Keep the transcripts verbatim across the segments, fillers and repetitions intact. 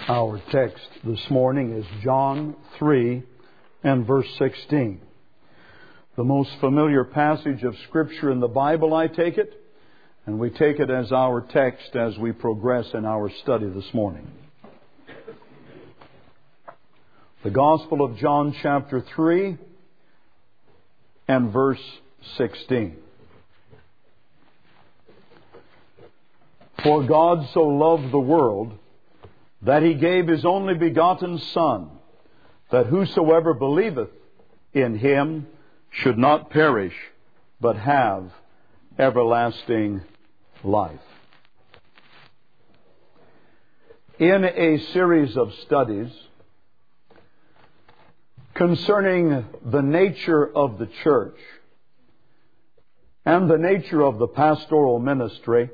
Our text this morning is John three and verse sixteen. The most familiar passage of Scripture in the Bible, I take it, and we take it as our text as we progress in our study this morning. The Gospel of John chapter three and verse sixteen. For God so loved the world that He gave His only begotten Son, that whosoever believeth in Him should not perish, but have everlasting life. In a series of studies concerning the nature of the church and the nature of the pastoral ministry,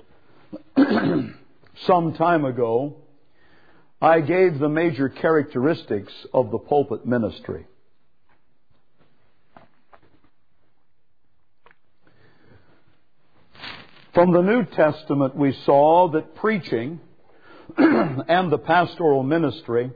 some time ago, I gave the major characteristics of the pulpit ministry. From the New Testament, we saw that preaching and the pastoral ministry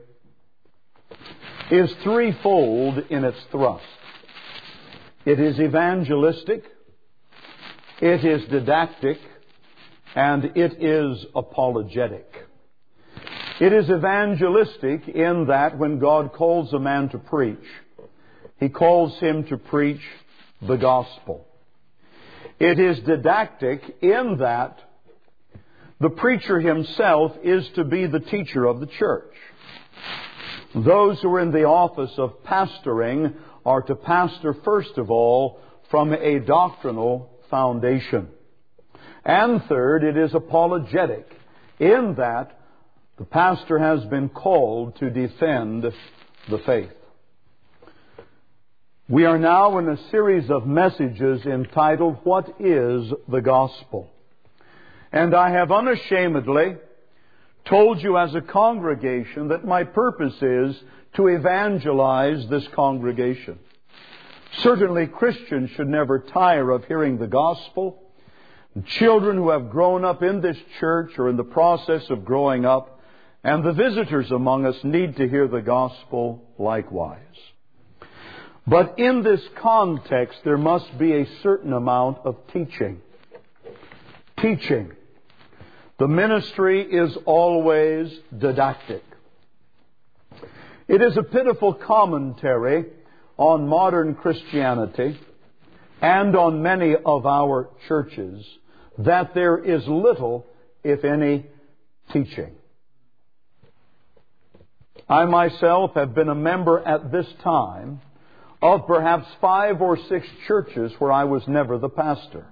is threefold in its thrust. It is evangelistic, it is didactic, and it is apologetic. It is evangelistic in that when God calls a man to preach, He calls him to preach the gospel. It is didactic in that the preacher himself is to be the teacher of the church. Those who are in the office of pastoring are to pastor first of all from a doctrinal foundation. And third, it is apologetic in that the pastor has been called to defend the faith. We are now in a series of messages entitled, What is the Gospel? And I have unashamedly told you as a congregation that my purpose is to evangelize this congregation. Certainly Christians should never tire of hearing the gospel. Children who have grown up in this church or in the process of growing up, and the visitors among us need to hear the gospel likewise. But in this context, there must be a certain amount of teaching. Teaching. The ministry is always didactic. It is a pitiful commentary on modern Christianity and on many of our churches that there is little, if any, teaching. I myself have been a member at this time of perhaps five or six churches where I was never the pastor.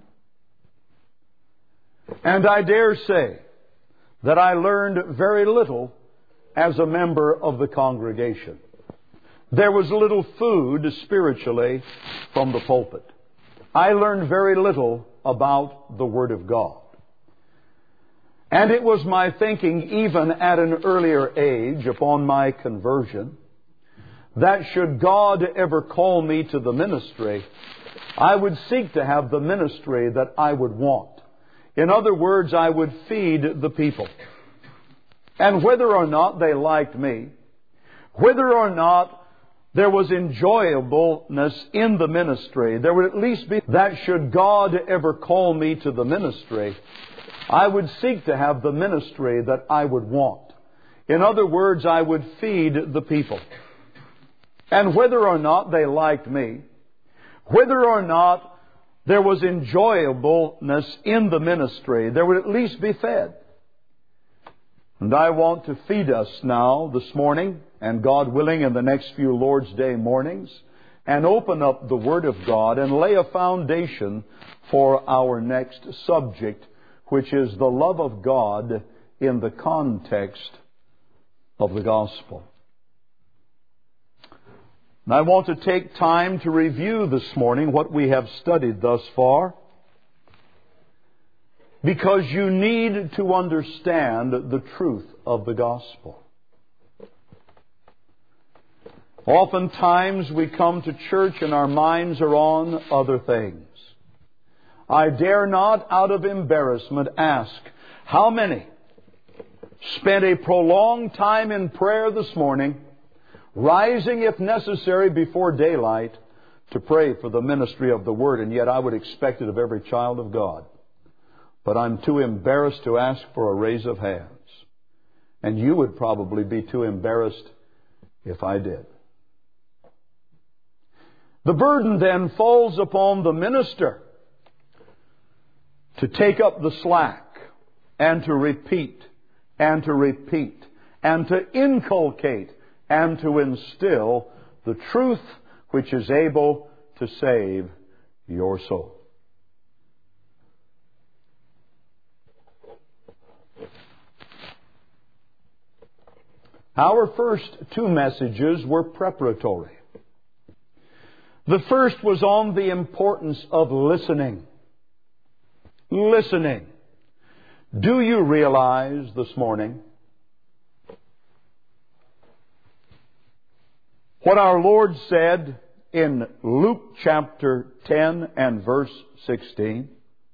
And I dare say that I learned very little as a member of the congregation. There was little food spiritually from the pulpit. I learned very little about the Word of God. And it was my thinking, even at an earlier age, upon my conversion, that should God ever call me to the ministry, I would seek to have the ministry that I would want. In other words, I would feed the people. And whether or not they liked me, whether or not there was enjoyableness in the ministry, there would at least be that should God ever call me to the ministry, I would seek to have the ministry that I would want. In other words, I would feed the people. And whether or not they liked me, whether or not there was enjoyableness in the ministry, there would at least be fed. And I want to feed us now this morning, and God willing in the next few Lord's Day mornings, and open up the Word of God and lay a foundation for our next subject, which is the love of God in the context of the gospel. And I want to take time to review this morning what we have studied thus far, because you need to understand the truth of the gospel. Oftentimes we come to church and our minds are on other things. I dare not, out of embarrassment, ask how many spent a prolonged time in prayer this morning, rising if necessary before daylight to pray for the ministry of the Word, and yet I would expect it of every child of God. But I'm too embarrassed to ask for a raise of hands. And you would probably be too embarrassed if I did. The burden then falls upon the minister to take up the slack and to repeat and to repeat and to inculcate and to instill the truth which is able to save your soul. Our first two messages were preparatory. The first was on the importance of listening. Listening. Do you realize this morning what our Lord said in Luke chapter ten and verse sixteen?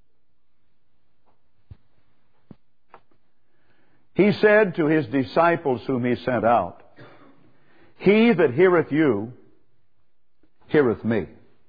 He said to His disciples whom He sent out, "He that heareth you, heareth me.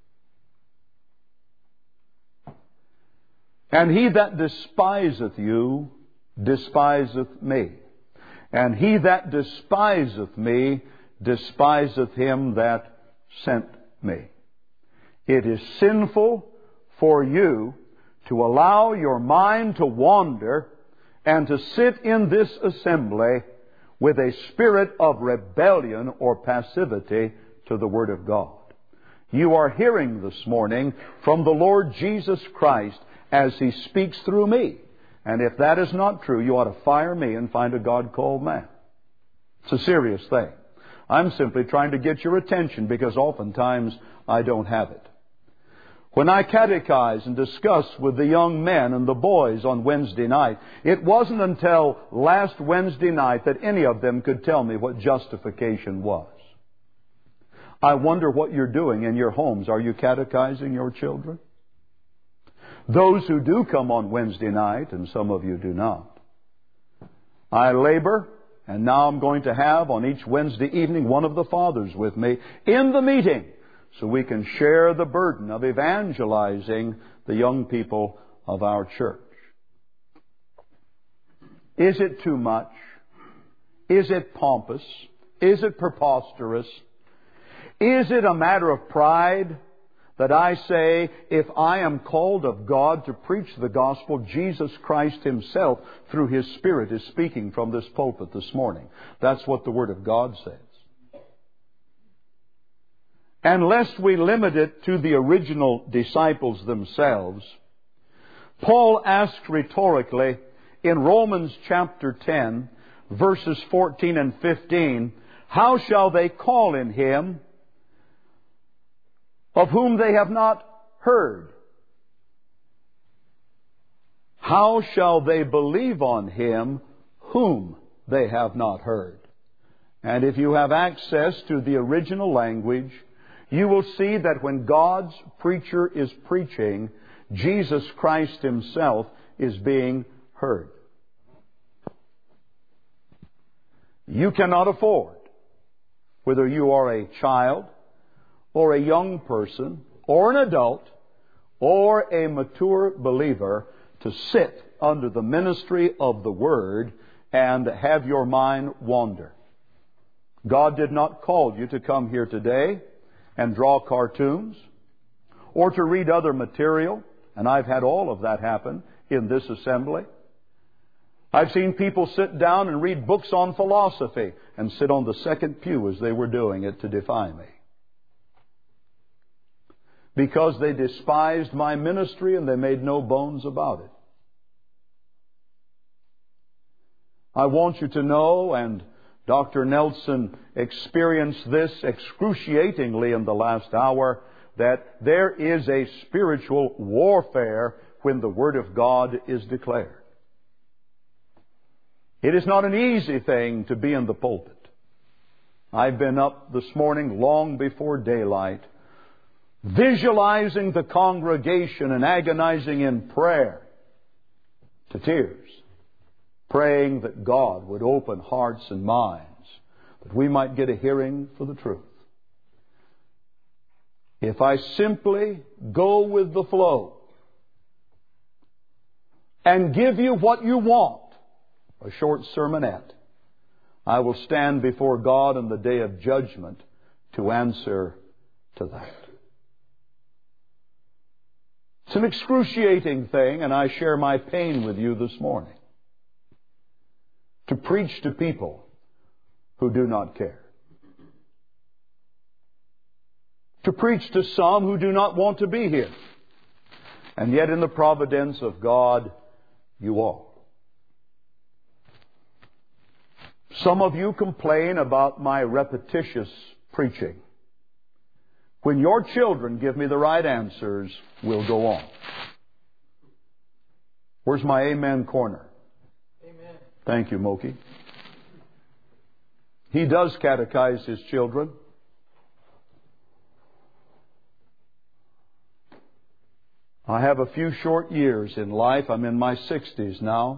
And he that despiseth you, despiseth me. And he that despiseth me, despiseth him that sent me." It is sinful for you to allow your mind to wander and to sit in this assembly with a spirit of rebellion or passivity to the Word of God. You are hearing this morning from the Lord Jesus Christ as He speaks through me. And if that is not true, you ought to fire me and find a God-called man. It's a serious thing. I'm simply trying to get your attention because oftentimes I don't have it. When I catechize and discuss with the young men and the boys on Wednesday night, it wasn't until last Wednesday night that any of them could tell me what justification was. I wonder what you're doing in your homes. Are you catechizing your children? Those who do come on Wednesday night, and some of you do not, I labor, and now I'm going to have on each Wednesday evening one of the fathers with me in the meeting, so we can share the burden of evangelizing the young people of our church. Is it too much? Is it pompous? Is it preposterous? Is it a matter of pride that I say, if I am called of God to preach the gospel, Jesus Christ Himself, through His Spirit, is speaking from this pulpit this morning? That's what the Word of God says. And lest we limit it to the original disciples themselves, Paul asked rhetorically in Romans chapter ten, verses fourteen and fifteen, "How shall they call in Him of whom they have not heard? How shall they believe on Him whom they have not heard?" And if you have access to the original language, you will see that when God's preacher is preaching, Jesus Christ Himself is being heard. You cannot afford, whether you are a child or a young person or an adult or a mature believer, to sit under the ministry of the Word and have your mind wander. God did not call you to come here today and draw cartoons or to read other material, and I've had all of that happen in this assembly. I've seen people sit down and read books on philosophy and sit on the second pew as they were doing it to defy me, because they despised my ministry and they made no bones about it. I want you to know, and Doctor Nelson experienced this excruciatingly in the last hour, that there is a spiritual warfare when the Word of God is declared. It is not an easy thing to be in the pulpit. I've been up this morning long before daylight, visualizing the congregation and agonizing in prayer to tears. praying that God would open hearts and minds, that we might get a hearing for the truth. If I simply go with the flow and give you what you want, a short sermonette, I will stand before God in the day of judgment to answer to that. It's an excruciating thing, and I share my pain with you this morning, to preach to people who do not care. To preach to some who do not want to be here. And yet in the providence of God, you are. Some of you complain about my repetitious preaching. When your children give me the right answers, we'll go on. Where's my amen corner? Amen. Thank you, Moki. He does catechize his children. I have a few short years in life. I'm in my sixties now.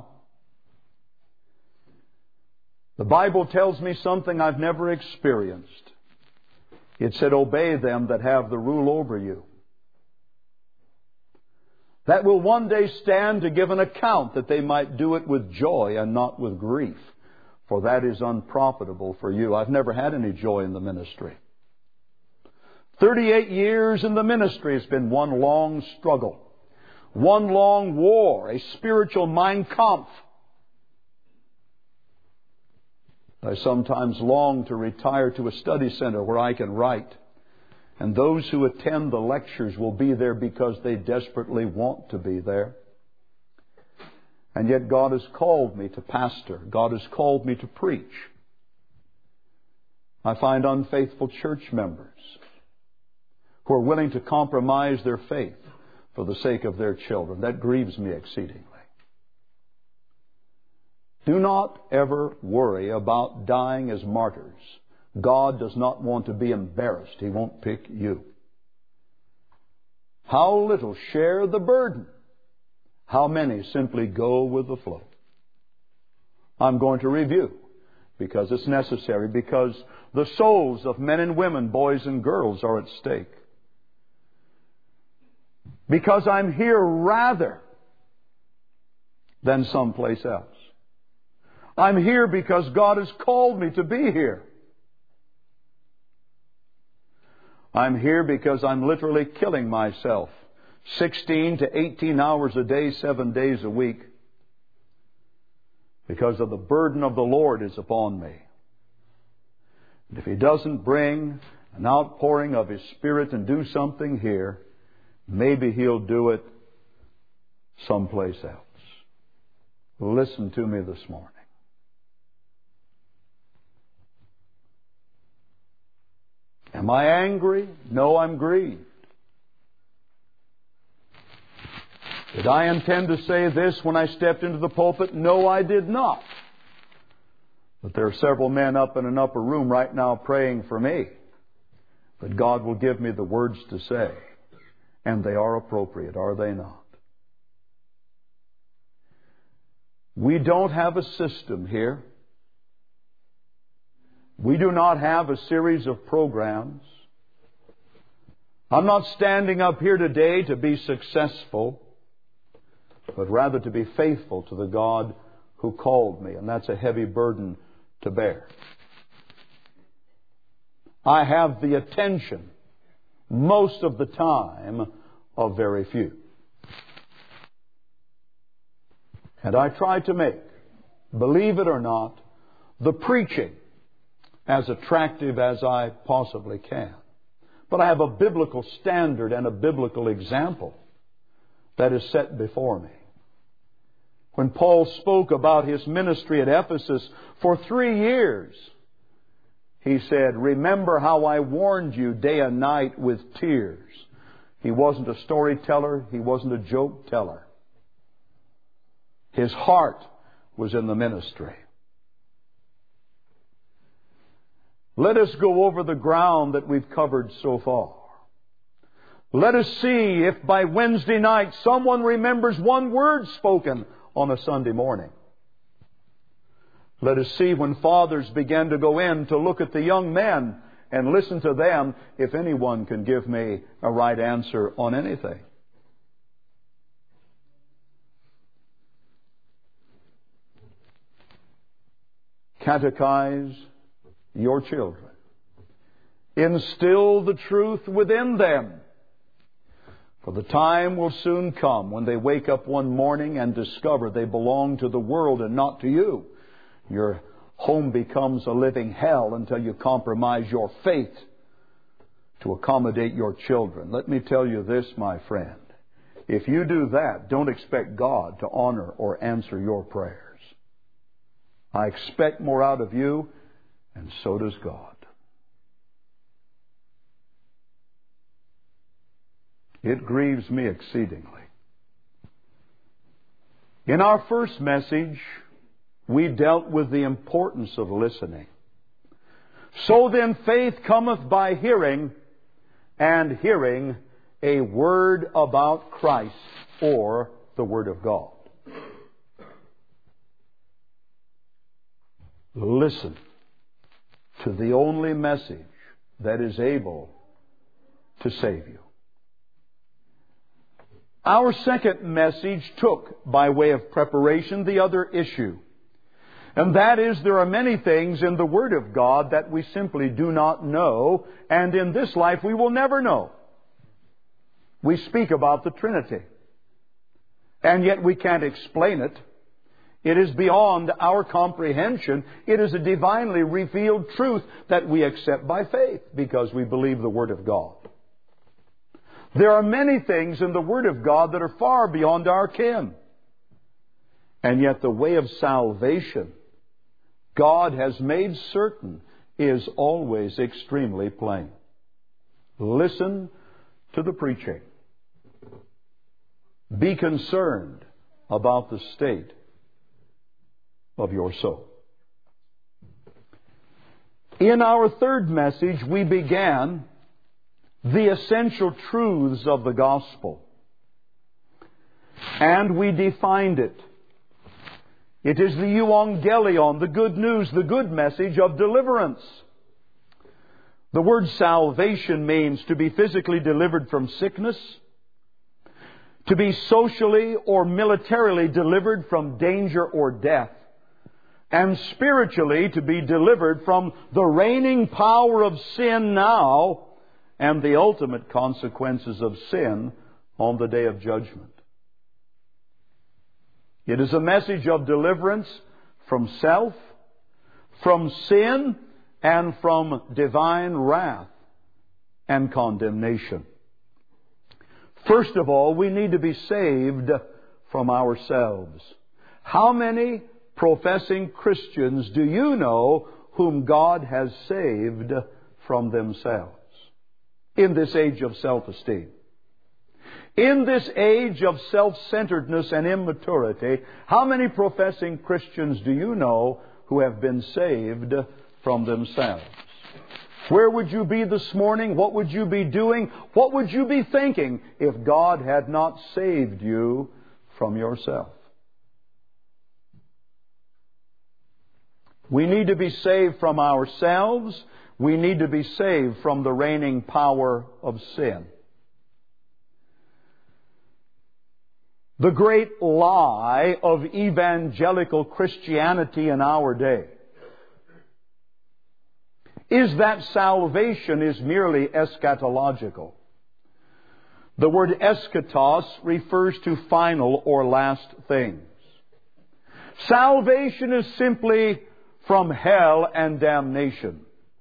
The Bible tells me something I've never experienced. It said, obey them that have the rule over you. That will one day stand to give an account, that they might do it with joy and not with grief, for that is unprofitable for you. I've never had any joy in the ministry. Thirty-eight years in the ministry has been one long struggle, one long war, a spiritual Mein Kampf. I sometimes long to retire to a study center where I can write. And those who attend the lectures will be there because they desperately want to be there. And yet God has called me to pastor. God has called me to preach. I find unfaithful church members who are willing to compromise their faith for the sake of their children. That grieves me exceedingly. Do not ever worry about dying as martyrs. God does not want to be embarrassed. He won't pick you. How little share the burden. How many simply go with the flow. I'm going to review because it's necessary, because the souls of men and women, boys and girls, are at stake. Because I'm here rather than someplace else. I'm here because God has called me to be here. I'm here because I'm literally killing myself sixteen to eighteen hours a day, seven days a week, because of the burden of the Lord is upon me. And if He doesn't bring an outpouring of His Spirit and do something here, maybe He'll do it someplace else. Listen to me this morning. Am I angry? No, I'm grieved. Did I intend to say this when I stepped into the pulpit? No, I did not. But there are several men up in an upper room right now praying for me that God will give me the words to say. And they are appropriate, are they not? We don't have a system here. We do not have a series of programs. I'm not standing up here today to be successful, but rather to be faithful to the God who called me. And that's a heavy burden to bear. I have the attention, most of the time, of very few. And I try to make, believe it or not, the preaching as attractive as I possibly can. But I have a biblical standard and a biblical example that is set before me. When Paul spoke about his ministry at Ephesus for three years, he said, remember how I warned you day and night with tears. He wasn't a storyteller. He wasn't a joke teller. His heart was in the ministry. Let us go over the ground that we've covered so far. Let us see if by Wednesday night someone remembers one word spoken on a Sunday morning. Let us see when fathers began to go in to look at the young men and listen to them if anyone can give me a right answer on anything. Catechize your children. Instill the truth within them. For the time will soon come when they wake up one morning and discover they belong to the world and not to you. Your home becomes a living hell until you compromise your faith to accommodate your children. Let me tell you this, my friend. If you do that, don't expect God to honor or answer your prayers. I expect more out of you, and so does God. It grieves me exceedingly. In our first message, we dealt with the importance of listening. So then faith cometh by hearing, and hearing a word about Christ, or the Word of God. Listen to the only message that is able to save you. Our second message took, by way of preparation, the other issue. And that is, there are many things in the Word of God that we simply do not know, and in this life we will never know. We speak about the Trinity, and yet we can't explain it. It is beyond our comprehension. It is a divinely revealed truth that we accept by faith because we believe the Word of God. There are many things in the Word of God that are far beyond our ken. And yet the way of salvation God has made certain is always extremely plain. Listen to the preaching. Be concerned about the state of your soul. In our third message, we began the essential truths of the gospel. And we defined it. It is the euangelion, the good news, the good message of deliverance. The word salvation means to be physically delivered from sickness, to be socially or militarily delivered from danger or death, and spiritually to be delivered from the reigning power of sin now and the ultimate consequences of sin on the day of judgment. It is a message of deliverance from self, from sin, and from divine wrath and condemnation. First of all, we need to be saved from ourselves. How many professing Christians do you know whom God has saved from themselves in this age of self-esteem? In this age of self-centeredness and immaturity, how many professing Christians do you know who have been saved from themselves? Where would you be this morning? What would you be doing? What would you be thinking if God had not saved you from yourself? We need to be saved from ourselves. We need to be saved from the reigning power of sin. The great lie of evangelical Christianity in our day is that salvation is merely eschatological. The word eschatos refers to final or last things. Salvation is simply from hell and damnation.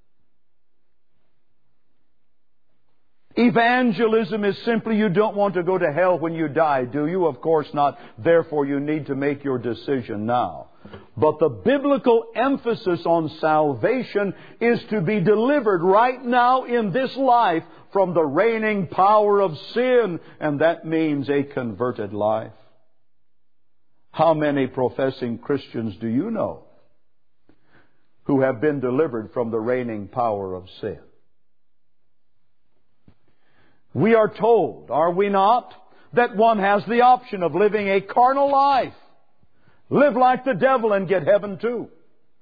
Evangelism is simply, you don't want to go to hell when you die, do you? Of course not. Therefore, you need to make your decision now. But the biblical emphasis on salvation is to be delivered right now in this life from the reigning power of sin, and that means a converted life. How many professing Christians do you know who have been delivered from the reigning power of sin? We are told, are we not, that one has the option of living a carnal life. Live like the devil and get heaven too.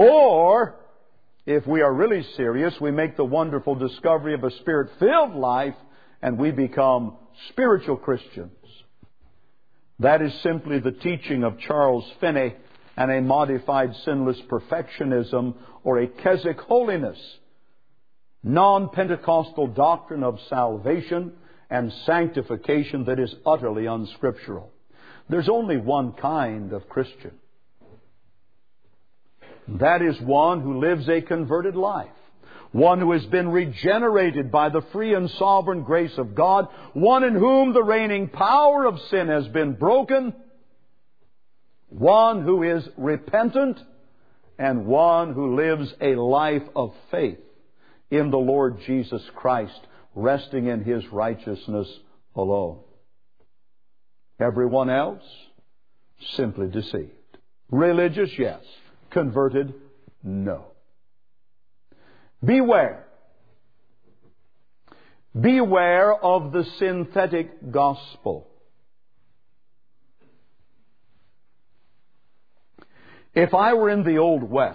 Or, if we are really serious, we make the wonderful discovery of a Spirit-filled life and we become spiritual Christians. That is simply the teaching of Charles Finney and a modified sinless perfectionism or a Keswick holiness, non-Pentecostal doctrine of salvation and sanctification that is utterly unscriptural. There's only one kind of Christian. That is one who lives a converted life. One who has been regenerated by the free and sovereign grace of God. One in whom the reigning power of sin has been broken. One who is repentant. And one who lives a life of faith in the Lord Jesus Christ, resting in His righteousness alone. Everyone else, simply deceived. Religious, yes. Converted, no. Beware. Beware of the synthetic gospel. If I were in the Old West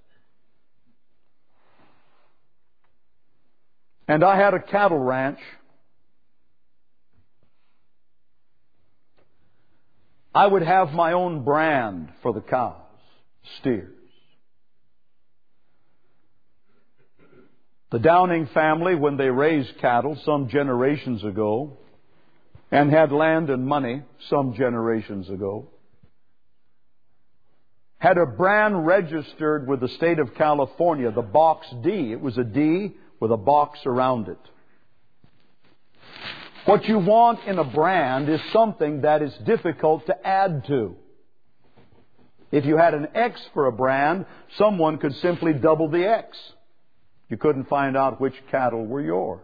and I had a cattle ranch, I would have my own brand for the cows, steers. The Downing family, when they raised cattle some generations ago and had land and money some generations ago, had a brand registered with the state of California, the Box D. It was a D with a box around it. What you want in a brand is something that is difficult to add to. If you had an X for a brand, someone could simply double the X. You couldn't find out which cattle were yours.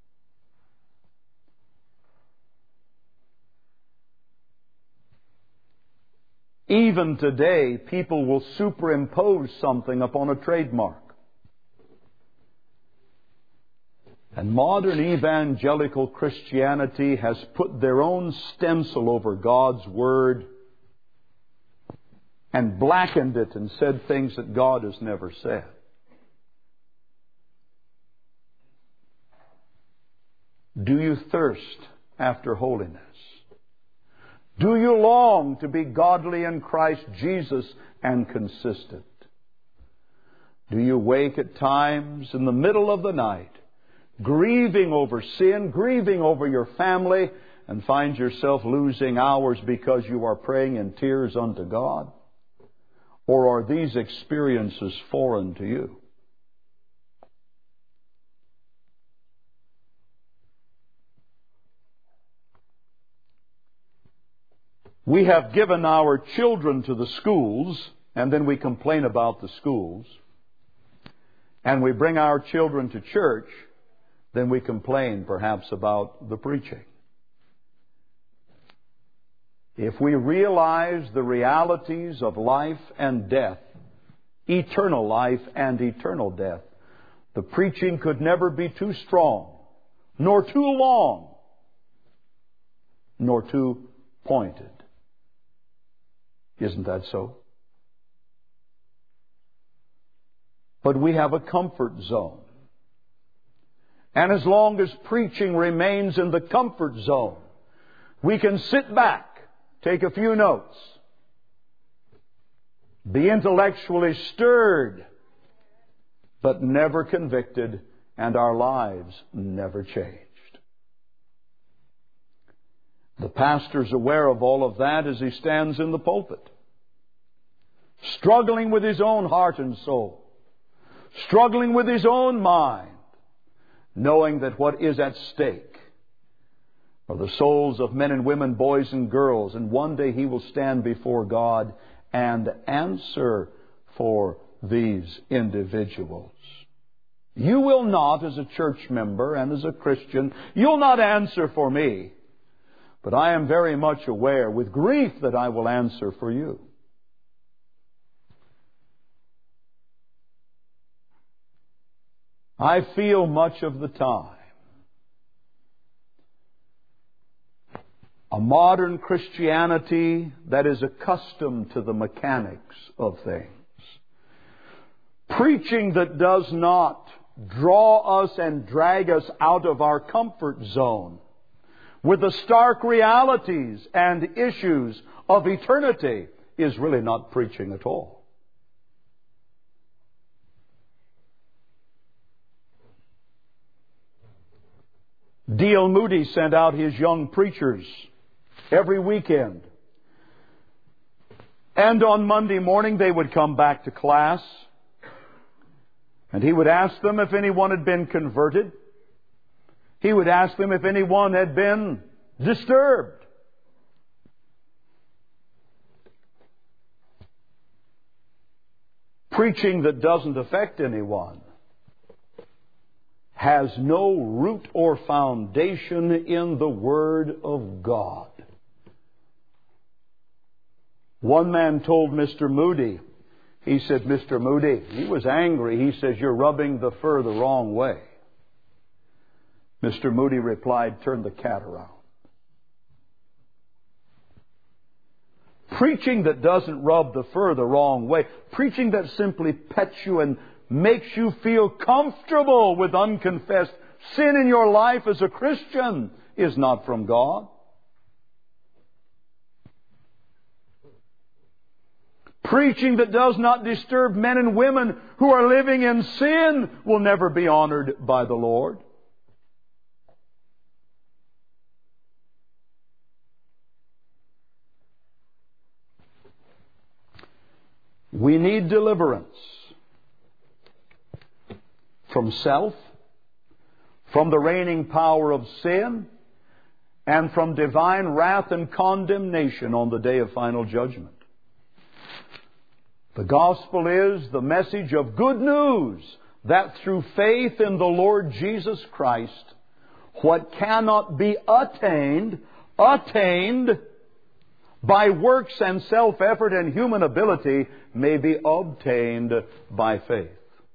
Even today, people will superimpose something upon a trademark. And modern evangelical Christianity has put their own stencil over God's Word and blackened it and said things that God has never said. Do you thirst after holiness? Do you long to be godly in Christ Jesus and consistent? Do you wake at times in the middle of the night, grieving over sin, grieving over your family, and find yourself losing hours because you are praying in tears unto God? Or are these experiences foreign to you? We have given our children to the schools, and then we complain about the schools. And we bring our children to church, then we complain perhaps about the preaching. If we realize the realities of life and death, eternal life and eternal death, the preaching could never be too strong, nor too long, nor too pointed. Isn't that so? But we have a comfort zone. And as long as preaching remains in the comfort zone, we can sit back, take a few notes, be intellectually stirred, but never convicted, and our lives never changed. The pastor's aware of all of that as he stands in the pulpit, struggling with his own heart and soul, struggling with his own mind, knowing that what is at stake are the souls of men and women, boys and girls, and one day he will stand before God and answer for these individuals. You will not, as a church member and as a Christian, you'll not answer for me. But I am very much aware with grief that I will answer for you. I feel much of the time a modern Christianity that is accustomed to the mechanics of things, Preaching that does not draw us and drag us out of our comfort zone with the stark realities and issues of eternity is really not preaching at all. D L Moody sent out his young preachers every weekend. And on Monday morning they would come back to class. And he would ask them if anyone had been converted. He would ask them if anyone had been disturbed. Preaching that doesn't affect anyone has no root or foundation in the Word of God. One man told Mister Moody, he said, Mister Moody, he was angry. He says, "You're rubbing the fur the wrong way." Mister Moody replied, "Turn the cat around." Preaching that doesn't rub the fur the wrong way, preaching that simply pets you and makes you feel comfortable with unconfessed sin in your life as a Christian, is not from God. Preaching that does not disturb men and women who are living in sin will never be honored by the Lord. We need deliverance from self, from the reigning power of sin, and from divine wrath and condemnation on the day of final judgment. The gospel is the message of good news that through faith in the Lord Jesus Christ, what cannot be attained, attained by works and self-effort and human ability, may be obtained by faith.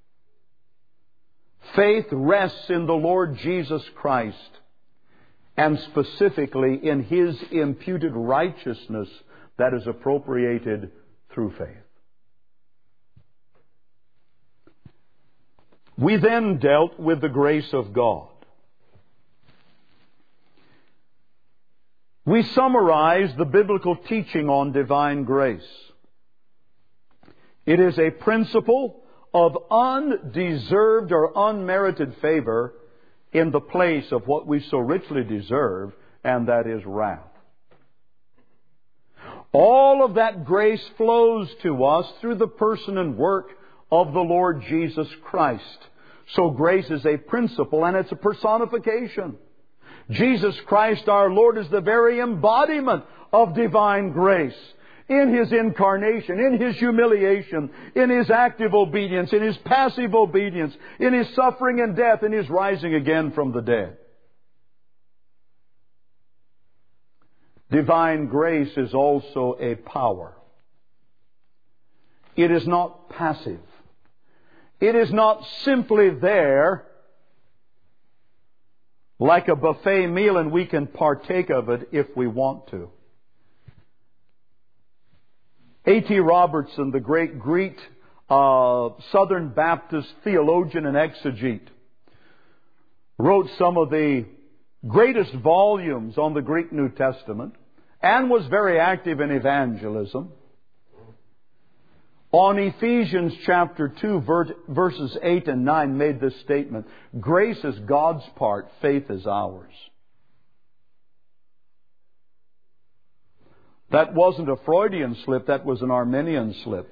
Faith rests in the Lord Jesus Christ, and specifically in His imputed righteousness that is appropriated through faith. We then dealt with the grace of God. We summarized the biblical teaching on divine grace. It is a principle of undeserved or unmerited favor in the place of what we so richly deserve, and that is wrath. All of that grace flows to us through the person and work of the Lord Jesus Christ. So grace is a principle and it's a personification. Jesus Christ our Lord is the very embodiment of divine grace. In His incarnation, in His humiliation, in His active obedience, in His passive obedience, in His suffering and death, in His rising again from the dead. Divine grace is also a power. It is not passive. It is not simply there like a buffet meal and we can partake of it if we want to. A T Robertson, the great Greek uh, Southern Baptist theologian and exegete, wrote some of the greatest volumes on the Greek New Testament and was very active in evangelism. On Ephesians chapter two, verses eight and nine, made this statement: grace is God's part, faith is ours. That wasn't a Freudian slip, that was an Arminian slip.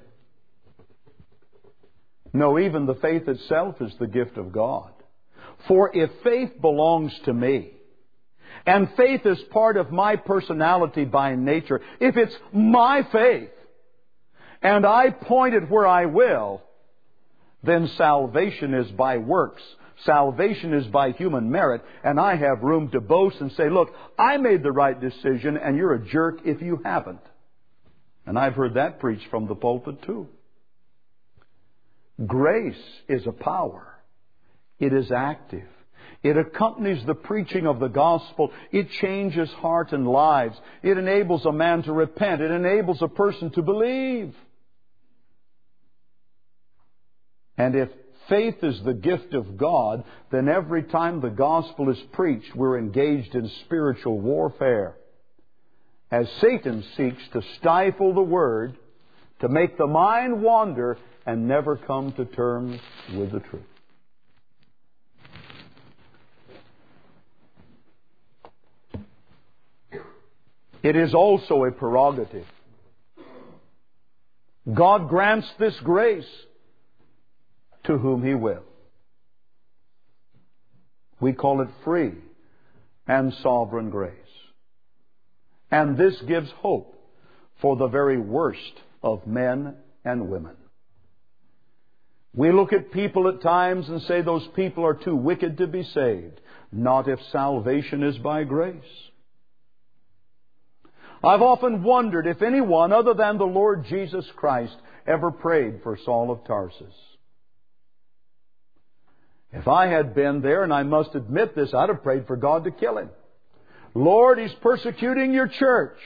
No, even the faith itself is the gift of God. For if faith belongs to me, and faith is part of my personality by nature, if it's my faith, and I point it where I will, then salvation is by works. Salvation is by human merit, and I have room to boast and say, look, I made the right decision, and you're a jerk if you haven't. And I've heard that preached from the pulpit too. Grace is a power. It is active. It accompanies the preaching of the gospel. It changes heart and lives. It enables a man to repent. It enables a person to believe. And if faith is the gift of God, then every time the gospel is preached, we're engaged in spiritual warfare, as Satan seeks to stifle the Word, to make the mind wander and never come to terms with the truth. It is also a prerogative. God grants this grace to whom He will. We call it free and sovereign grace. And this gives hope for the very worst of men and women. We look at people at times and say those people are too wicked to be saved. Not if salvation is by grace. I've often wondered if anyone other than the Lord Jesus Christ ever prayed for Saul of Tarsus. If I had been there, and I must admit this, I'd have prayed for God to kill him. Lord, he's persecuting your church.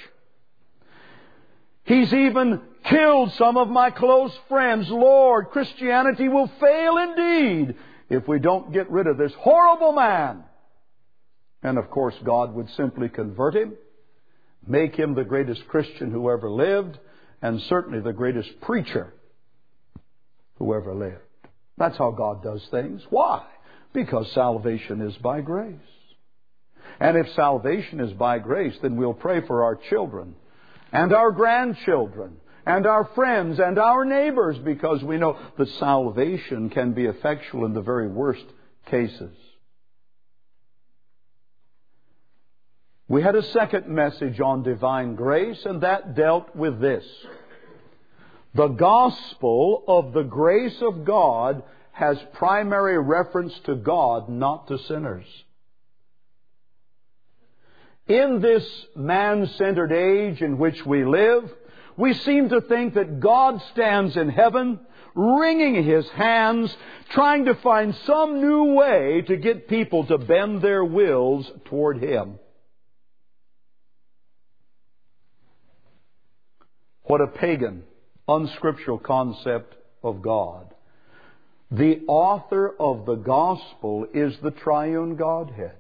He's even killed some of my close friends. Lord, Christianity will fail indeed if we don't get rid of this horrible man. And of course, God would simply convert him, make him the greatest Christian who ever lived, and certainly the greatest preacher who ever lived. That's how God does things. Why? Because salvation is by grace. And if salvation is by grace, then we'll pray for our children and our grandchildren and our friends and our neighbors, because we know that salvation can be effectual in the very worst cases. We had a second message on divine grace, and that dealt with this. The gospel of the grace of God has primary reference to God, not to sinners. In this man-centered age in which we live, we seem to think that God stands in heaven, wringing His hands, trying to find some new way to get people to bend their wills toward Him. What a pagan, unscriptural concept of God. The author of the gospel is the triune Godhead.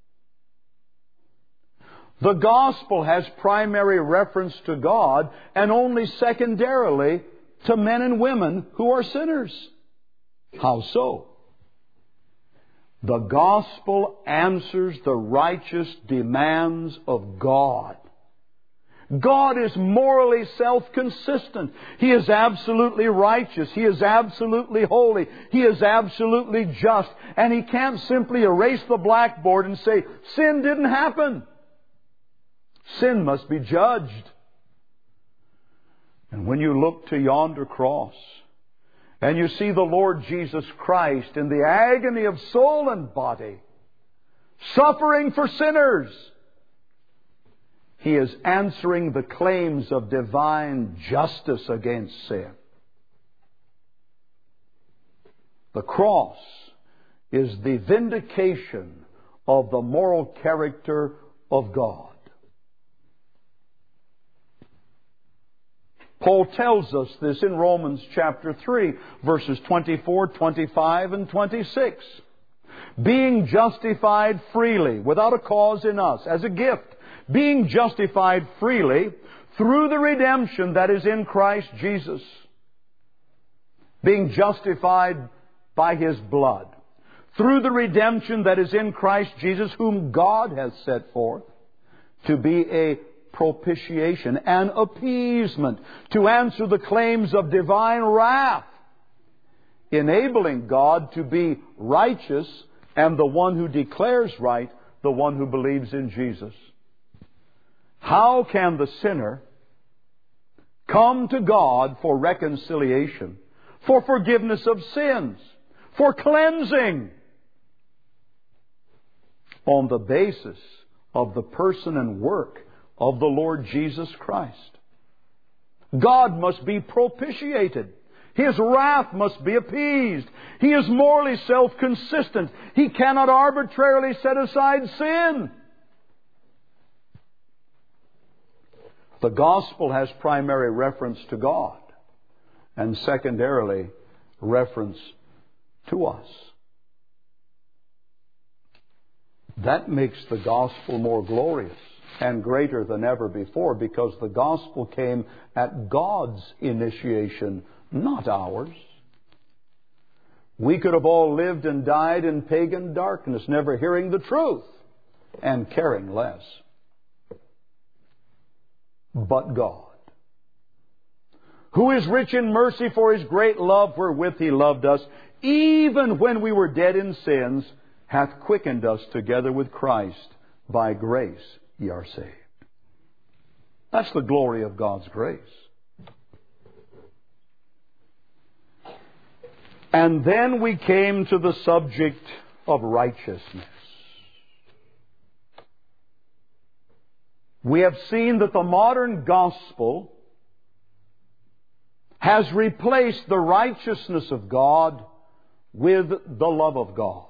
The gospel has primary reference to God and only secondarily to men and women who are sinners. How so? The gospel answers the righteous demands of God. God is morally self-consistent. He is absolutely righteous. He is absolutely holy. He is absolutely just. And He can't simply erase the blackboard and say, sin didn't happen. Sin must be judged. And when you look to yonder cross and you see the Lord Jesus Christ in the agony of soul and body, suffering for sinners, He is answering the claims of divine justice against sin. The cross is the vindication of the moral character of God. Paul tells us this in Romans chapter three, verses twenty-four, twenty-five, and twenty-six. Being justified freely, without a cause in us, as a gift, being justified freely through the redemption that is in Christ Jesus. Being justified by His blood. Through the redemption that is in Christ Jesus, whom God has set forth to be a propitiation, an appeasement, to answer the claims of divine wrath, enabling God to be righteous and the one who declares right, the one who believes in Jesus. How can the sinner come to God for reconciliation, for forgiveness of sins, for cleansing, on the basis of the person and work of the Lord Jesus Christ? God must be propitiated. His wrath must be appeased. He is morally self-consistent. He cannot arbitrarily set aside sin. The gospel has primary reference to God and secondarily reference to us. That makes the gospel more glorious and greater than ever before, because the gospel came at God's initiation, not ours. We could have all lived and died in pagan darkness, never hearing the truth and caring less. But God, who is rich in mercy for His great love wherewith He loved us, even when we were dead in sins, hath quickened us together with Christ. By grace ye are saved. That's the glory of God's grace. And then we came to the subject of righteousness. We have seen that the modern gospel has replaced the righteousness of God with the love of God.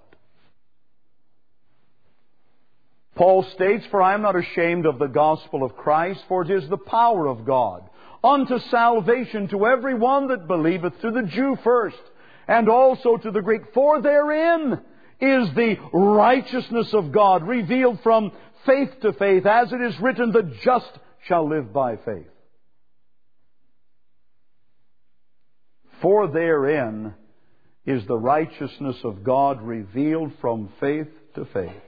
Paul states, "For I am not ashamed of the gospel of Christ, for it is the power of God unto salvation to every one that believeth, to the Jew first, and also to the Greek. For therein is the righteousness of God revealed from faith to faith, as it is written, the just shall live by faith." For therein is the righteousness of God revealed from faith to faith.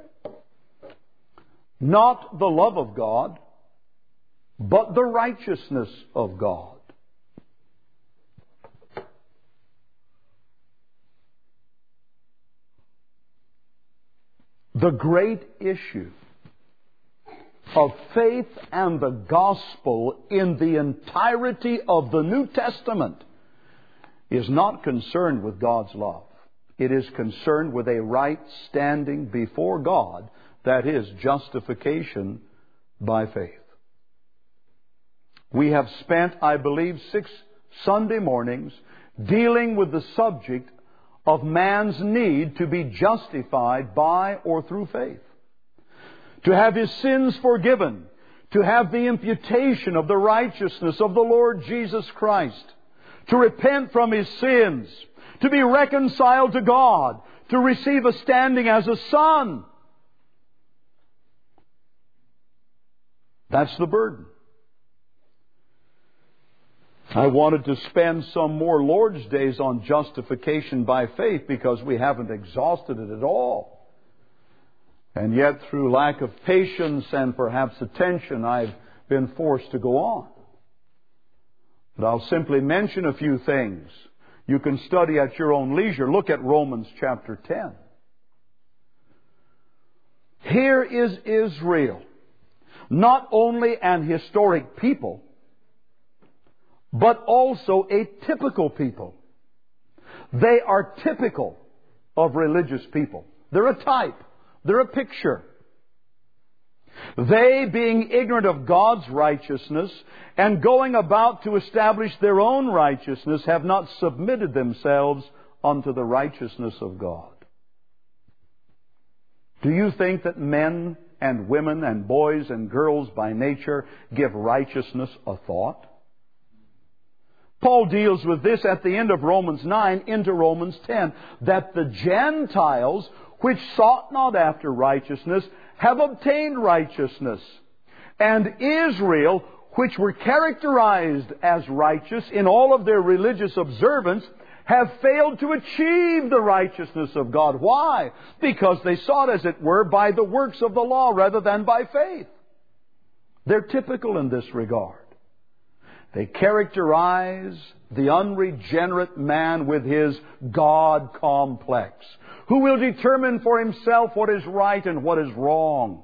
Not the love of God, but the righteousness of God. The great issue of faith and the gospel in the entirety of the New Testament is not concerned with God's love. It is concerned with a right standing before God, that is, justification by faith. We have spent, I believe, six Sunday mornings dealing with the subject of man's need to be justified by or through faith, to have his sins forgiven, to have the imputation of the righteousness of the Lord Jesus Christ, to repent from his sins, to be reconciled to God, to receive a standing as a son. That's the burden. I wanted to spend some more Lord's Days on justification by faith because we haven't exhausted it at all. And yet, through lack of patience and perhaps attention, I've been forced to go on. But I'll simply mention a few things. You can study at your own leisure. Look at Romans chapter ten. Here is Israel, not only an historic people, but also a typical people. They are typical of religious people. They're a type. They're a picture. They, being ignorant of God's righteousness and going about to establish their own righteousness, have not submitted themselves unto the righteousness of God. Do you think that men and women and boys and girls by nature give righteousness a thought? Paul deals with this at the end of Romans nine into Romans ten, that the Gentiles, which sought not after righteousness, have obtained righteousness. And Israel, which were characterized as righteous in all of their religious observance, have failed to achieve the righteousness of God. Why? Because they sought, as it were, by the works of the law rather than by faith. They're typical in this regard. They characterize the unregenerate man with his God complex, who will determine for himself what is right and what is wrong.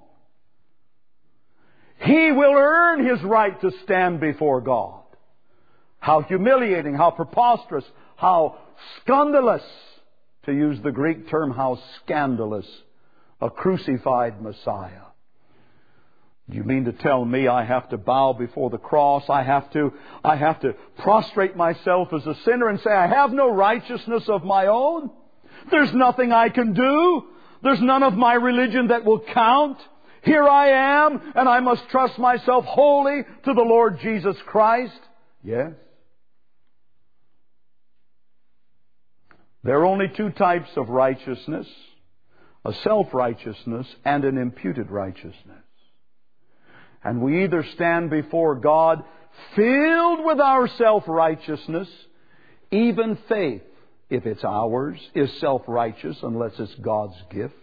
He will earn his right to stand before God. How humiliating, how preposterous, how scandalous, to use the Greek term, how scandalous, a crucified Messiah. You mean to tell me I have to bow before the cross? I have to, I have to prostrate myself as a sinner and say, I have no righteousness of my own? There's nothing I can do. There's none of my religion that will count. Here I am, and I must trust myself wholly to the Lord Jesus Christ. Yes. There are only two types of righteousness: a self-righteousness and an imputed righteousness. And we either stand before God filled with our self-righteousness, even faith, if it's ours, is self-righteous unless it's God's gift.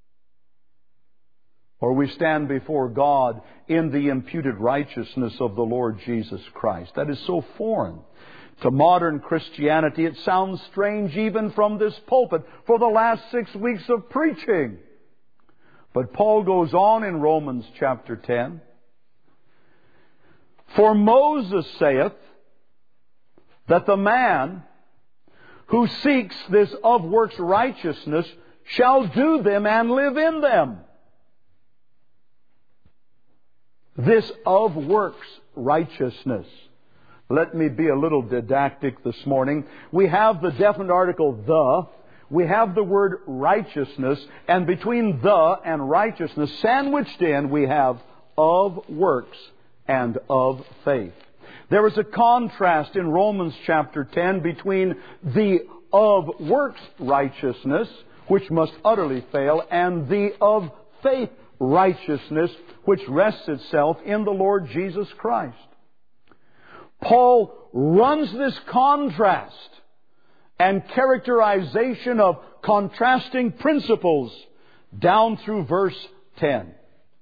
Or we stand before God in the imputed righteousness of the Lord Jesus Christ. That is so foreign to modern Christianity. It sounds strange even from this pulpit for the last six weeks of preaching. But Paul goes on in Romans chapter ten. For Moses saith that the man who seeks this of works righteousness shall do them and live in them. This of works righteousness. Let me be a little didactic this morning. We have the definite article the. We have the word righteousness. And between the and righteousness, sandwiched in, we have of works and of faith. There is a contrast in Romans chapter ten between the of works righteousness, which must utterly fail, and the of faith righteousness, which rests itself in the Lord Jesus Christ. Paul runs this contrast and characterization of contrasting principles down through verse ten.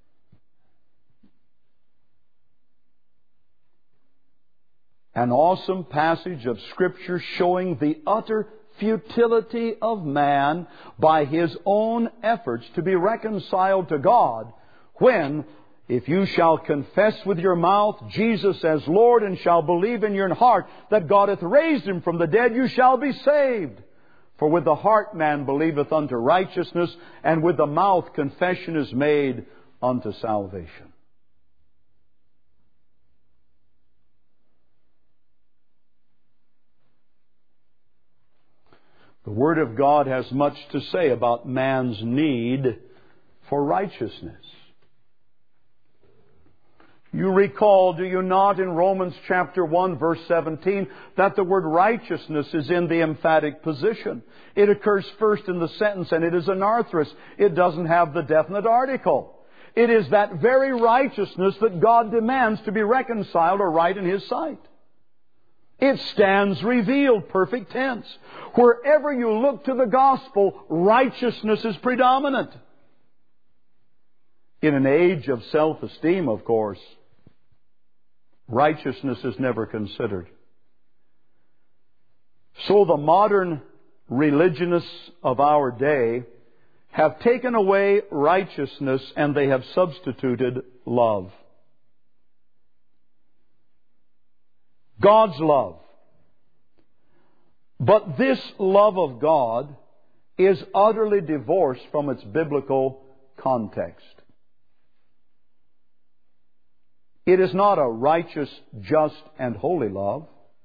An awesome passage of Scripture showing the utter futility of man by his own efforts to be reconciled to God, when, if you shall confess with your mouth Jesus as Lord and shall believe in your heart that God hath raised Him from the dead, you shall be saved. For with the heart man believeth unto righteousness, and with the mouth confession is made unto salvation. The Word of God has much to say about man's need for righteousness. You recall, do you not, in Romans chapter one, verse seventeen, that the word righteousness is in the emphatic position. It occurs first in the sentence, and it is an arthrous. It doesn't have the definite article. It is that very righteousness that God demands to be reconciled or right in His sight. It stands revealed, perfect tense. Wherever you look to the gospel, righteousness is predominant. In an age of self-esteem, of course, righteousness is never considered. So the modern religionists of our day have taken away righteousness and they have substituted love. God's love. But this love of God is utterly divorced from its biblical context. It is not a righteous, just, and holy love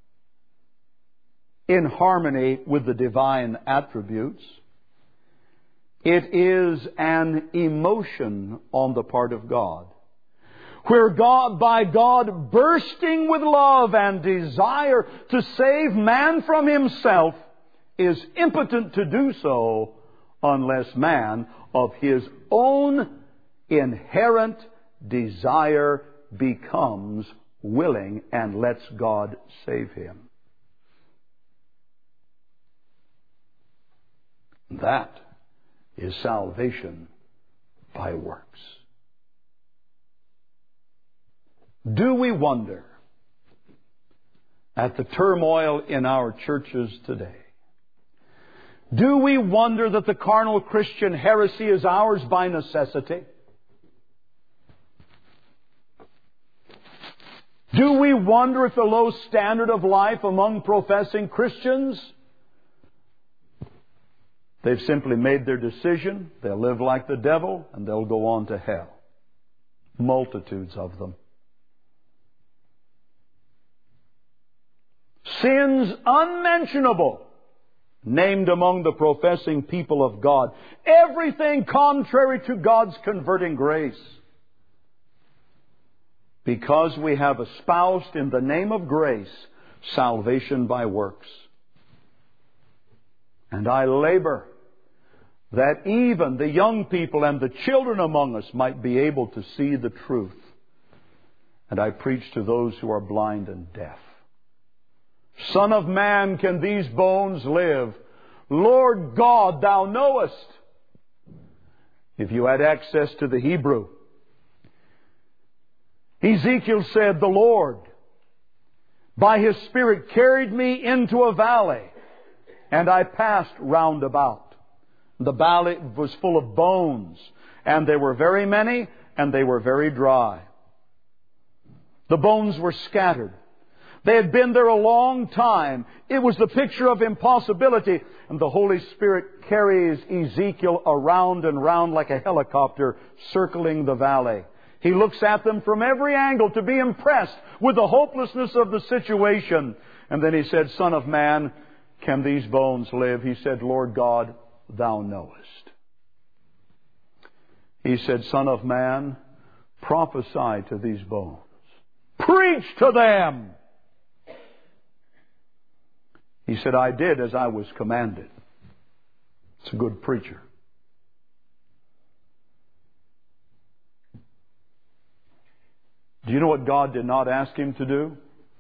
in harmony with the divine attributes. It is an emotion on the part of God, where God, by God bursting with love and desire to save man from himself, is impotent to do so unless man of his own inherent desire becomes willing and lets God save him. That is salvation by works. Do we wonder at the turmoil in our churches today? Do we wonder that the carnal Christian heresy is ours by necessity? Do we wonder at the low standard of life among professing Christians? They've simply made their decision. They'll live like the devil and they'll go on to hell. Multitudes of them. Sins unmentionable named among the professing people of God. Everything contrary to God's converting grace. Because we have espoused in the name of grace salvation by works. And I labor that even the young people and the children among us might be able to see the truth. And I preach to those who are blind and deaf. Son of man, can these bones live? Lord God, Thou knowest. If you had access to the Hebrew, Ezekiel said, the Lord, by His Spirit, carried me into a valley, and I passed round about. The valley was full of bones, and they were very many, and they were very dry. The bones were scattered. They had been there a long time. It was the picture of impossibility. And the Holy Spirit carries Ezekiel around and round like a helicopter circling the valley. He looks at them from every angle to be impressed with the hopelessness of the situation. And then He said, Son of man, can these bones live? He said, Lord God, Thou knowest. He said, Son of man, prophesy to these bones. Preach to them. He said, I did as I was commanded. It's a good preacher. Do you know what God did not ask him to do?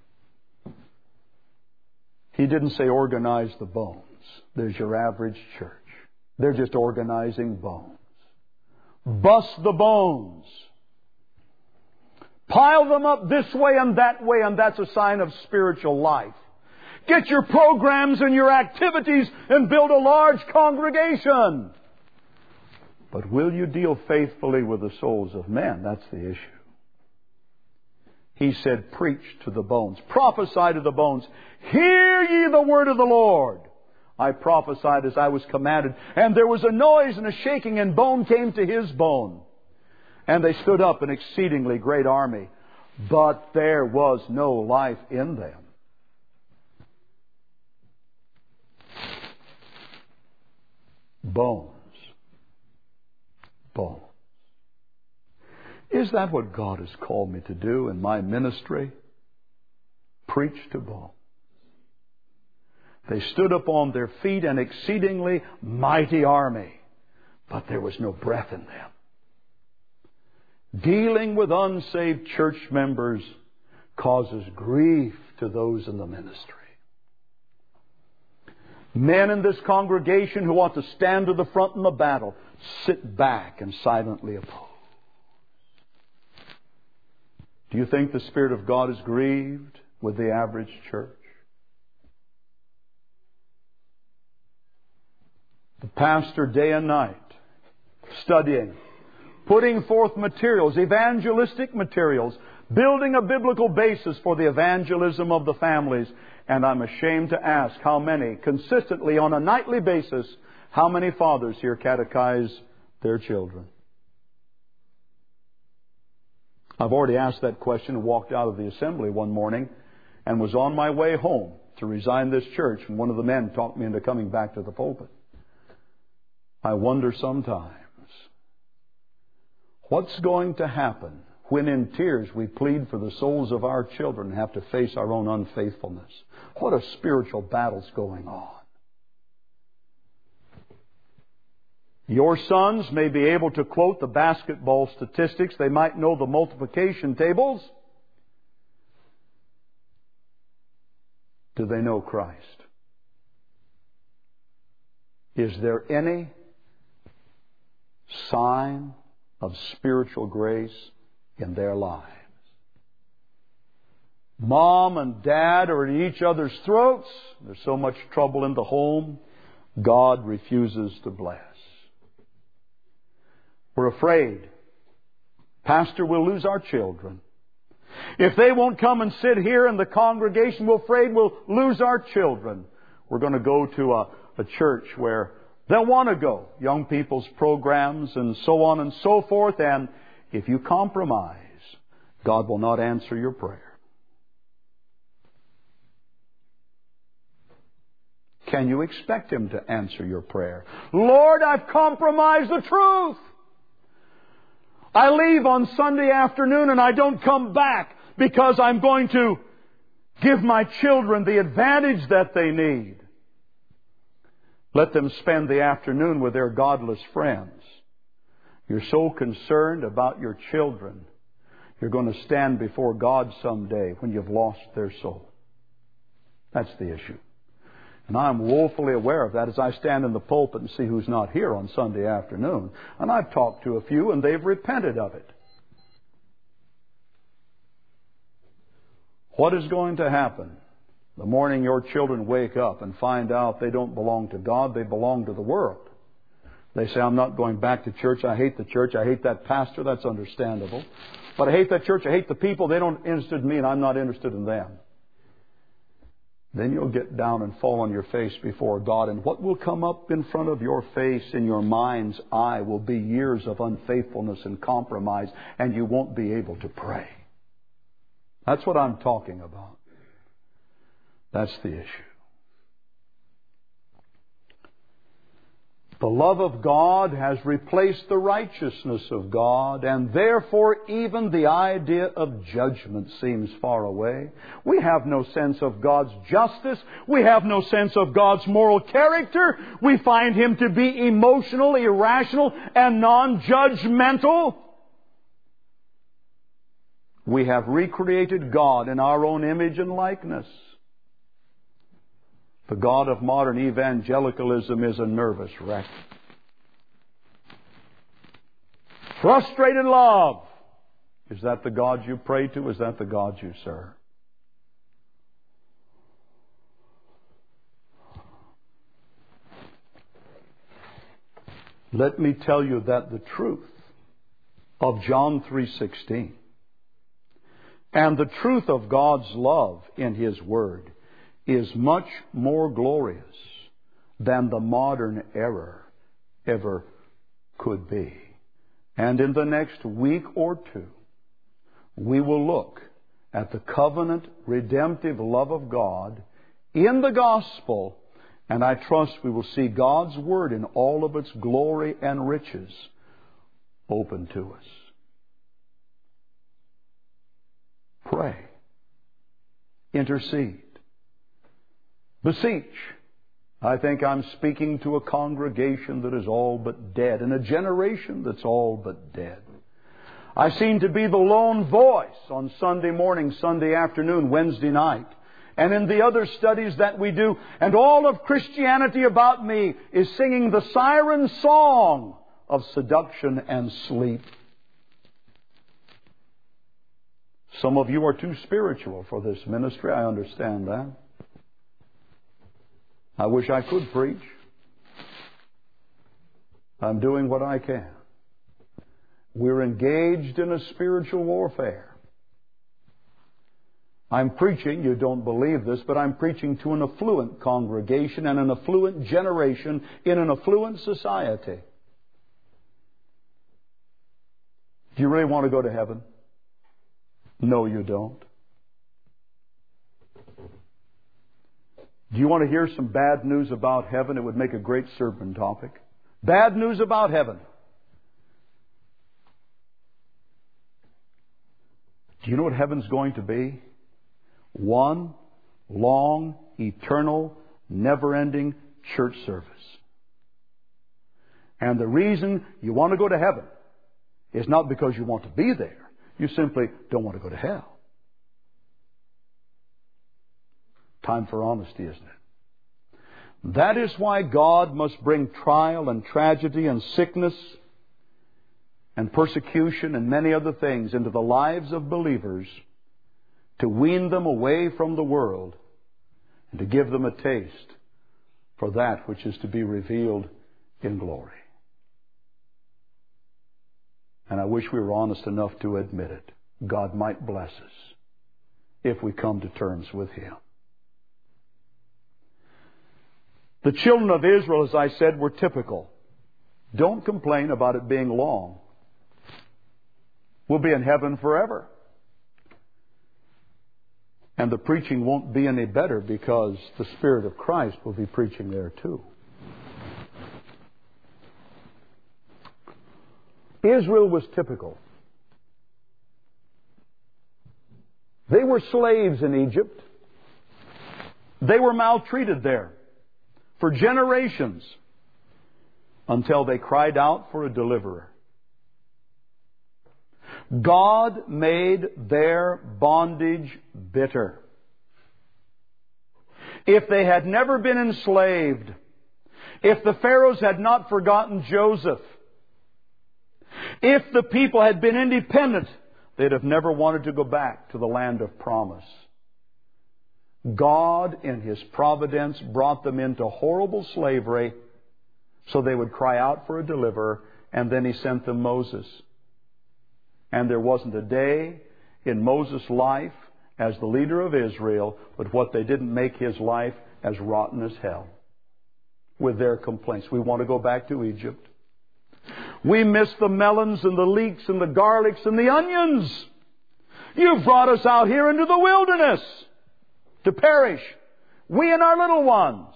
He didn't say organize the bones. There's your average church. They're just organizing bones. Bust the bones. Pile them up this way and that way, and that's a sign of spiritual life. Get your programs and your activities and build a large congregation. But will you deal faithfully with the souls of men? That's the issue. He said, preach to the bones. Prophesy to the bones. Hear ye the word of the Lord. I prophesied as I was commanded. And there was a noise and a shaking, and bone came to his bone. And they stood up, an exceedingly great army. But there was no life in them. Bones. Bones. Is that what God has called me to do in my ministry? Preach to bones. They stood up on their feet, an exceedingly mighty army, but there was no breath in them. Dealing with unsaved church members causes grief to those in the ministry. Men in this congregation who ought to stand to the front in the battle sit back and silently oppose. Do you think the Spirit of God is grieved with the average church? The pastor day and night studying, putting forth materials, evangelistic materials, building a biblical basis for the evangelism of the families. And I'm ashamed to ask how many, consistently on a nightly basis, how many fathers here catechize their children? I've already asked that question and walked out of the assembly one morning and was on my way home to resign this church, and one of the men talked me into coming back to the pulpit. I wonder sometimes, what's going to happen when in tears we plead for the souls of our children and have to face our own unfaithfulness? What a spiritual battle's going on. Your sons may be able to quote the basketball statistics. They might know the multiplication tables. Do they know Christ? Is there any sign of spiritual grace in their lives? Mom and Dad are at each other's throats. There's so much trouble in the home. God refuses to bless. We're afraid. Pastor, we'll lose our children. If they won't come and sit here in the congregation, we're afraid we'll lose our children. We're going to go to a, a church where they'll want to go. Young people's programs and so on and so forth. And if you compromise, God will not answer your prayer. Can you expect Him to answer your prayer? Lord, I've compromised the truth. I leave on Sunday afternoon and I don't come back because I'm going to give my children the advantage that they need. Let them spend the afternoon with their godless friends. You're so concerned about your children, you're going to stand before God someday when you've lost their soul. That's the issue. And I'm woefully aware of that as I stand in the pulpit and see who's not here on Sunday afternoon. And I've talked to a few and they've repented of it. What is going to happen the morning your children wake up and find out they don't belong to God, they belong to the world? They say, I'm not going back to church. I hate the church. I hate that pastor. That's understandable. But I hate that church. I hate the people. They don't interested in me and I'm not interested in them. Then you'll get down and fall on your face before God. And what will come up in front of your face in your mind's eye will be years of unfaithfulness and compromise, and you won't be able to pray. That's what I'm talking about. That's the issue. The love of God has replaced the righteousness of God, and therefore even the idea of judgment seems far away. We have no sense of God's justice. We have no sense of God's moral character. We find Him to be emotional, irrational, and non-judgmental. We have recreated God in our own image and likeness. The God of modern evangelicalism is a nervous wreck. Frustrated love. Is that the God you pray to? Is that the God you serve? Let me tell you that the truth of John three sixteen and the truth of God's love in His Word is much more glorious than the modern error ever could be. And in the next week or two, we will look at the covenant redemptive love of God in the gospel, and I trust we will see God's Word in all of its glory and riches open to us. Pray. Intercede. Beseech. I think I'm speaking to a congregation that is all but dead, and a generation that's all but dead. I seem to be the lone voice on Sunday morning, Sunday afternoon, Wednesday night, and in the other studies that we do, and all of Christianity about me is singing the siren song of seduction and sleep. Some of you are too spiritual for this ministry. I understand that. I wish I could preach. I'm doing what I can. We're engaged in a spiritual warfare. I'm preaching, you don't believe this, but I'm preaching to an affluent congregation and an affluent generation in an affluent society. Do you really want to go to heaven? No, you don't. Do you want to hear some bad news about heaven? It would make a great sermon topic. Bad news about heaven. Do you know what heaven's going to be? One long, eternal, never-ending church service. And the reason you want to go to heaven is not because you want to be there. You simply don't want to go to hell. Time for honesty, isn't it? That is why God must bring trial and tragedy and sickness and persecution and many other things into the lives of believers to wean them away from the world and to give them a taste for that which is to be revealed in glory. And I wish we were honest enough to admit it. God might bless us if we come to terms with Him. The children of Israel, as I said, were typical. Don't complain about it being long. We'll be in heaven forever. And the preaching won't be any better because the Spirit of Christ will be preaching there too. Israel was typical. They were slaves in Egypt. They were maltreated there for generations until they cried out for a deliverer. God made their bondage bitter. If they had never been enslaved, if the Pharaohs had not forgotten Joseph, if the people had been independent, they'd have never wanted to go back to the land of promise. God, in His providence, brought them into horrible slavery so they would cry out for a deliverer, and then He sent them Moses. And there wasn't a day in Moses' life as the leader of Israel but what they didn't make his life as rotten as hell with their complaints. We want to go back to Egypt. We miss the melons and the leeks and the garlics and the onions. You've brought us out here into the wilderness to perish, we and our little ones.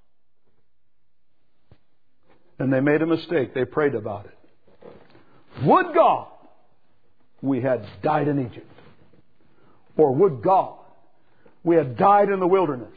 And they made a mistake. They prayed about it. Would God we had died in Egypt. Or would God we had died in the wilderness.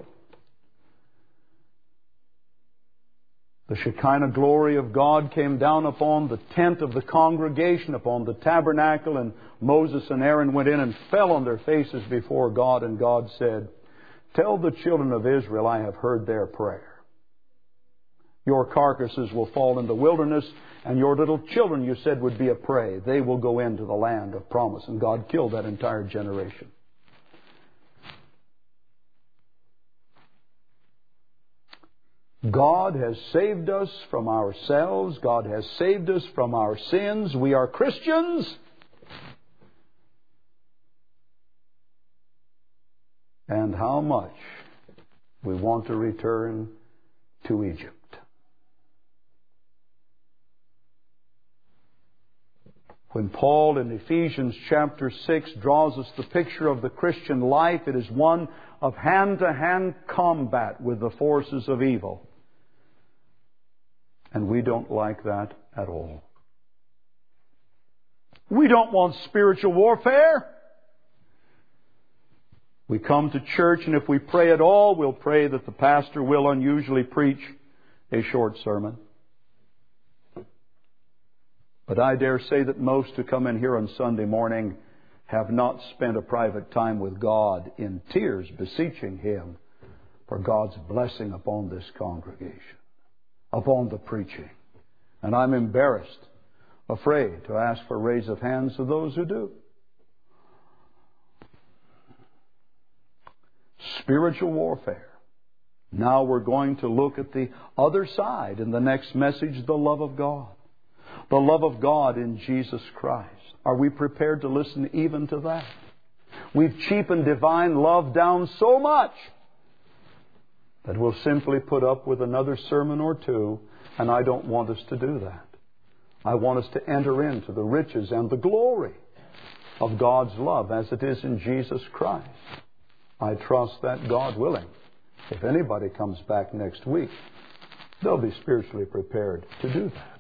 The Shekinah glory of God came down upon the tent of the congregation, upon the tabernacle, and Moses and Aaron went in and fell on their faces before God, and God said, "Tell the children of Israel I have heard their prayer. Your carcasses will fall in the wilderness, and your little children, you said, would be a prey. They will go into the land of promise." And God killed that entire generation. God has saved us from ourselves. God has saved us from our sins. We are Christians. And how much we want to return to Egypt. When Paul in Ephesians chapter six draws us the picture of the Christian life, it is one of hand-to-hand combat with the forces of evil. And we don't like that at all. We don't want spiritual warfare. We come to church, and if we pray at all, we'll pray that the pastor will unusually preach a short sermon. But I dare say that most who come in here on Sunday morning have not spent a private time with God in tears, beseeching Him for God's blessing upon this congregation, upon the preaching. And I'm embarrassed, afraid to ask for raise of hands to those who do. Spiritual warfare. Now we're going to look at the other side in the next message, the love of God. The love of God in Jesus Christ. Are we prepared to listen even to that? We've cheapened divine love down so much that we'll simply put up with another sermon or two, and I don't want us to do that. I want us to enter into the riches and the glory of God's love as it is in Jesus Christ. I trust that, God willing, if anybody comes back next week, they'll be spiritually prepared to do that.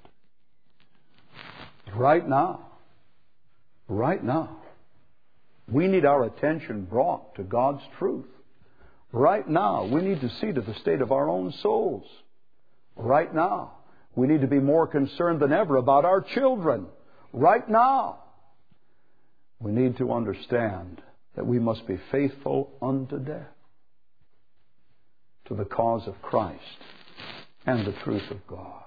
Right now, right now, we need our attention brought to God's truth. Right now, we need to see to the state of our own souls. Right now, we need to be more concerned than ever about our children. Right now, we need to understand that we must be faithful unto death to the cause of Christ and the truth of God.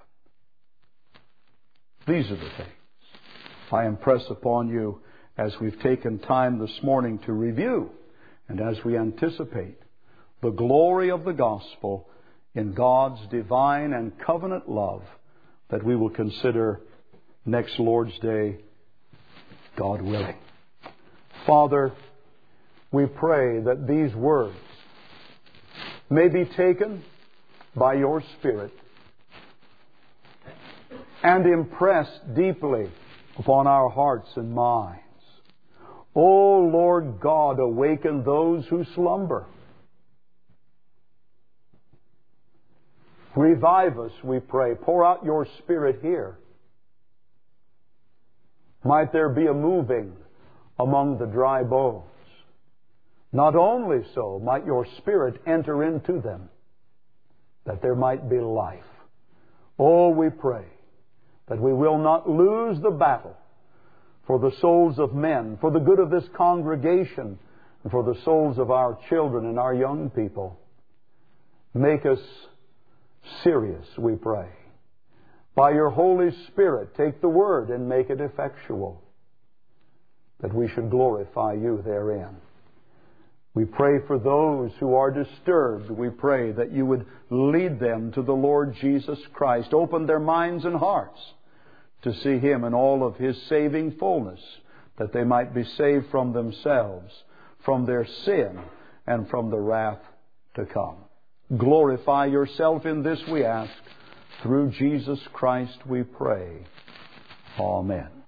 These are the things I impress upon you as we've taken time this morning to review and as we anticipate the glory of the gospel in God's divine and covenant love that we will consider next Lord's Day, God willing. Father, we pray that these words may be taken by your Spirit and impressed deeply upon our hearts and minds. O Lord God, awaken those who slumber. Revive us, we pray. Pour out your Spirit here. Might there be a moving among the dry bones. Not only so, might your Spirit enter into them that there might be life. Oh, we pray that we will not lose the battle for the souls of men, for the good of this congregation, and for the souls of our children and our young people. Make us serious, we pray. By your Holy Spirit, take the Word and make it effectual, that we should glorify you therein. We pray for those who are disturbed. We pray that you would lead them to the Lord Jesus Christ. Open their minds and hearts to see Him in all of His saving fullness, that they might be saved from themselves, from their sin, and from the wrath to come. Glorify yourself in this, we ask. Through Jesus Christ we pray. Amen.